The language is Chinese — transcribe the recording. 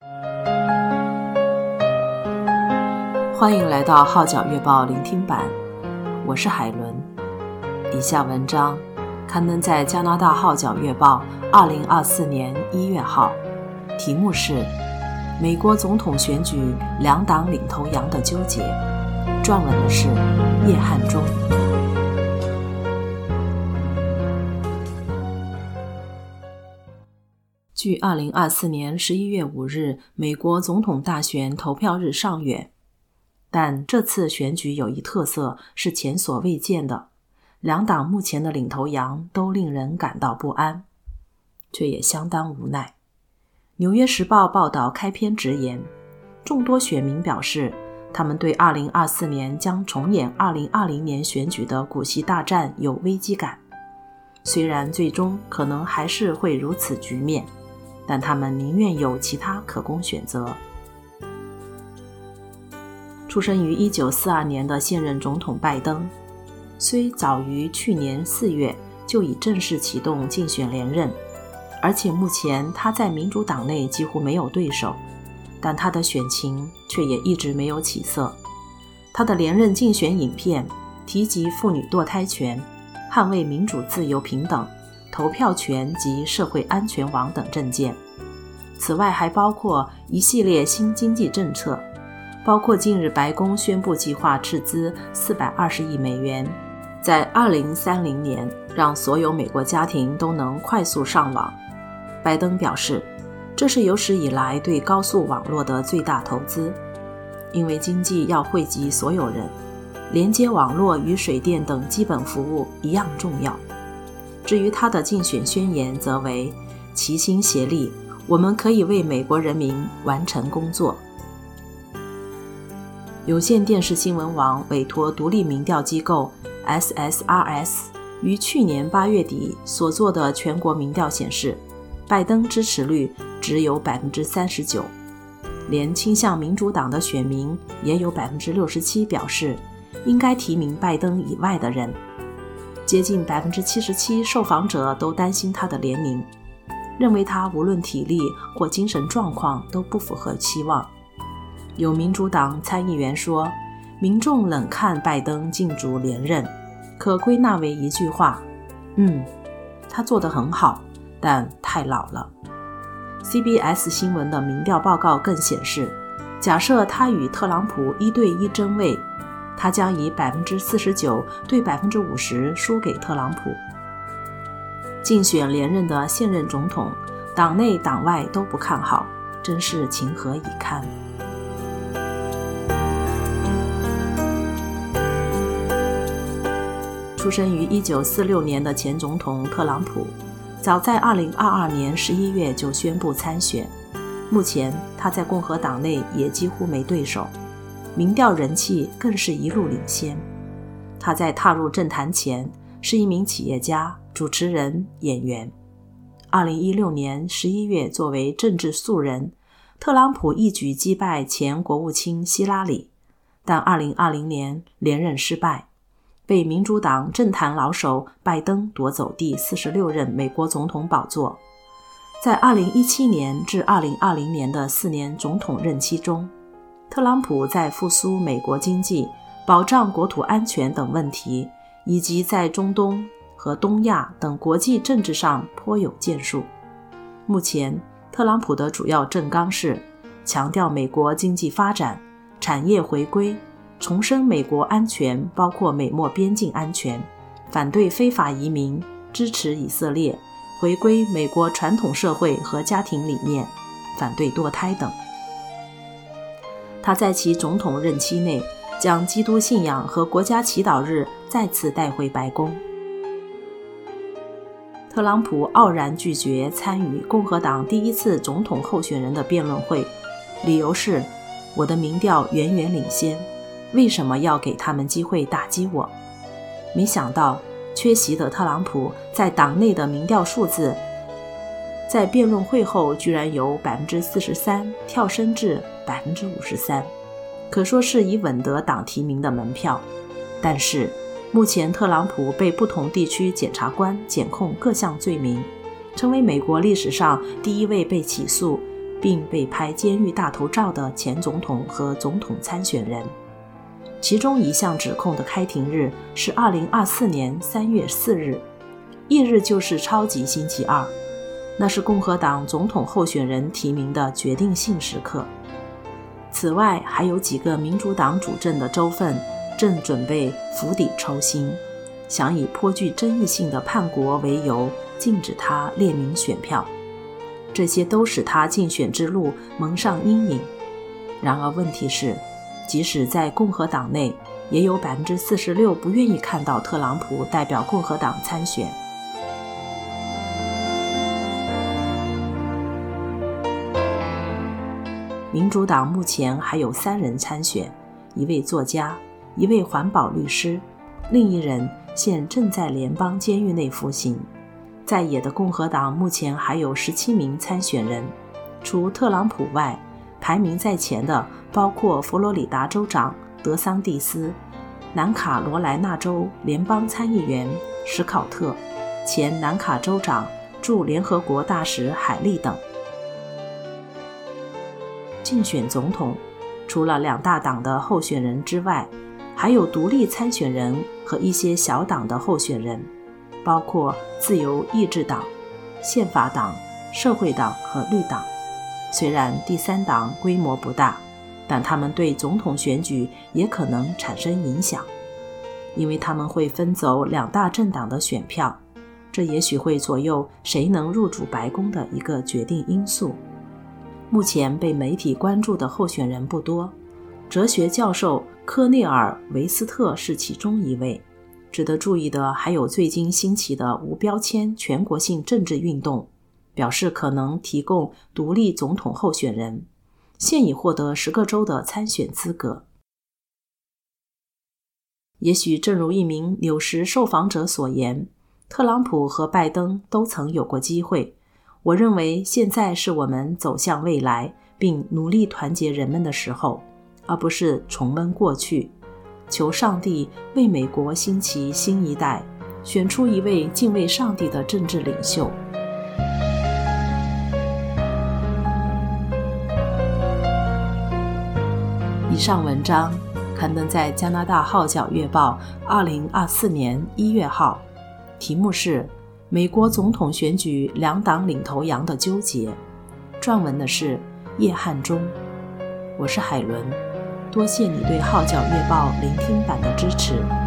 欢迎来到号角月报聆听版，我是海伦。以下文章刊登在加拿大号角月报2024年1月号，题目是美国总统选举两党领头羊的纠结，撰文的是叶汉中。距2024年11月5日美国总统大选投票日尚远，但这次选举有一特色是前所未见的，两党目前的领头羊都令人感到不安，却也相当无奈。纽约时报报道开篇直言，众多选民表示，他们对2024年将重演2020年选举的股息大战有危机感。虽然最终可能还是会如此局面，但他们宁愿有其他可供选择。出生于1942年的现任总统拜登，虽早于去年4月就已正式启动竞选连任，而且目前他在民主党内几乎没有对手，但他的选情却也一直没有起色。他的连任竞选影片提及妇女堕胎权、捍卫民主自由平等、投票权及社会安全网等政见。此外还包括一系列新经济政策，包括近日白宫宣布计划斥资420亿美元，在2030年让所有美国家庭都能快速上网。拜登表示，这是有史以来对高速网络的最大投资，因为经济要惠及所有人，连接网络与水电等基本服务一样重要。至于他的竞选宣言则为齐心协力，我们可以为美国人民完成工作。有线电视新闻网委托独立民调机构 SSRS 于去年8月底所做的全国民调显示，拜登支持率只有 39%， 连倾向民主党的选民也有 67% 表示应该提名拜登以外的人。接近 77% 受访者都担心他的年龄，认为他无论体力或精神状况都不符合期望。有民主党参议员说，民众冷看拜登竞逐连任，可归纳为一句话，他做得很好，但太老了。 CBS 新闻的民调报告更显示，假设他与特朗普1对1争位，他将以 49% 对 50% 输给特朗普。竞选连任的现任总统，党内党外都不看好，真是情何以堪。出生于1946年的前总统特朗普，早在2022年11月就宣布参选，目前他在共和党内也几乎没对手，民调人气更是一路领先。他在踏入政坛前是一名企业家、主持人、演员。2016年11月作为政治素人，特朗普一举击败前国务卿希拉里，但2020年连任失败，被民主党政坛老手拜登夺走第46任美国总统宝座。在2017年至2020年的4年总统任期中，特朗普在复苏美国经济、保障国土安全等问题，以及在中东和东亚等国际政治上颇有建树。目前，特朗普的主要政纲是强调美国经济发展、产业回归、重申美国安全，包括美墨边境安全，反对非法移民，支持以色列，回归美国传统社会和家庭理念，反对堕胎等。他在其总统任期内将基督信仰和国家祈祷日再次带回白宫。特朗普傲然拒绝参与共和党第一次总统候选人的辩论会，理由是我的民调远远领先，为什么要给他们机会打击我？没想到缺席的特朗普在党内的民调数字在辩论会后居然由 43% 跳升至 53%， 可说是已稳得党提名的门票。但是目前特朗普被不同地区检察官检控各项罪名，成为美国历史上第一位被起诉并被拍监狱大头照的前总统和总统参选人。其中一项指控的开庭日是2024年3月4日，翌日就是超级星期二，那是共和党总统候选人提名的决定性时刻。此外，还有几个民主党主政的州份正准备釜底抽薪，想以颇具争议性的叛国为由禁止他列明选票，这些都使他竞选之路蒙上阴影。然而问题是，即使在共和党内，也有46%不愿意看到特朗普代表共和党参选。民主党目前还有3人参选，一位作家，一位环保律师，另一人现正在联邦监狱内服刑。在野的共和党目前还有17名参选人，除特朗普外，排名在前的包括佛罗里达州长德桑蒂斯、南卡罗来纳州联邦参议员史考特、前南卡州长驻联合国大使海利等。竞选总统，除了2大党的候选人之外，还有独立参选人和一些小党的候选人，包括自由意志党、宪法党、社会党和绿党。虽然第3党规模不大，但他们对总统选举也可能产生影响，因为他们会分走2大政党的选票，这也许会左右谁能入主白宫的一个决定因素。目前被媒体关注的候选人不多，哲学教授科内尔·维斯特是其中一位。值得注意的还有最近兴起的无标签全国性政治运动，表示可能提供独立总统候选人，现已获得10个州的参选资格。也许正如一名纽时受访者所言，特朗普和拜登都曾有过机会。我认为现在是我们走向未来并努力团结人们的时候，而不是重温过去。求上帝为美国兴起新一代，选出一位敬畏上帝的政治领袖。以上文章刊登在加拿大号角月报2024年1月号，题目是美国总统选举2党领头羊的纠结，撰文的是叶汉中。我是海伦，多谢你对号角月报聆听版的支持。